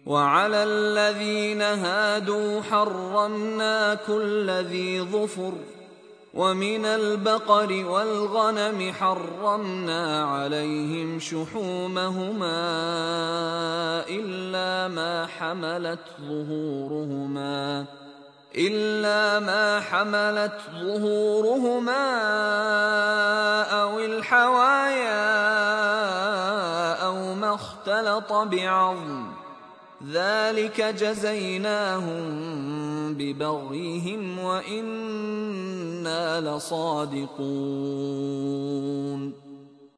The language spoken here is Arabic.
وعلى الذين هادوا حرمنا كل ذي ظفر، ومن البقر والغنم حرمنا عليهم شحومهما إلا ما حملت ظهورهما أو الحوايا أو ما اختلط بعظم، ذلك جزيناهم ببغيهم وإنا لصادقون.